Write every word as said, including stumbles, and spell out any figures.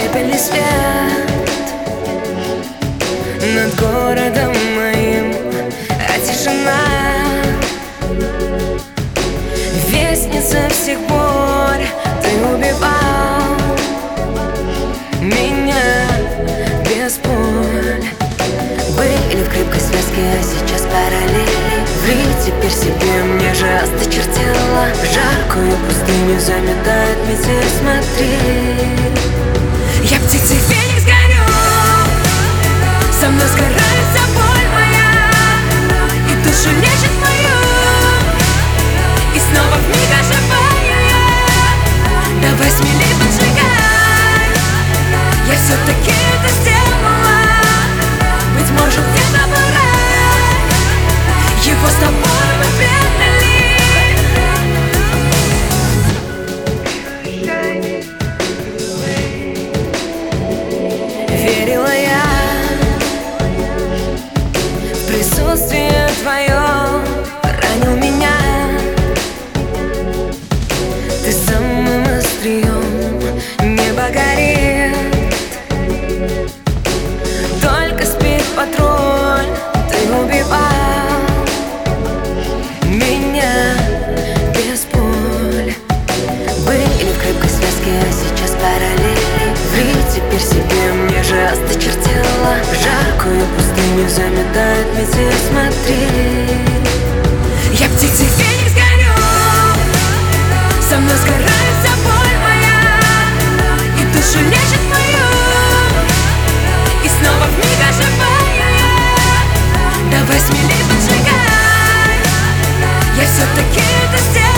пепельный свет над городом моим, а тишина вестница всех боль. Ты убивал меня без боль. Были в крепкой связке, а сейчас параллели. Ври теперь себе, мне же осточертела. Жаркую пустыню заметает метель, смотри. Я птицей феникс горю, со мной сгорает вся боль моя, и душу лечит мою, и снова вмиг оживаю я. Давай смелей поджигай, я все-таки это сделала. Быть может, где-то был рай, его с тобой мы предали. Верила я в присутствие твое, ранил меня ты самым острием. Небо горит, только спит патруль. Ты убивал меня без боль. Были в крепкой связке, а сейчас параллели. Ври теперь себе, мне же осточертела. Жаркую пустыню заметает метель, смотри. Я птицей феникс горю, со мной сгорает вся боль моя, и душу лечит мою, и снова вмиг оживаю я. Давай смелей поджигай, я все-таки это сделала.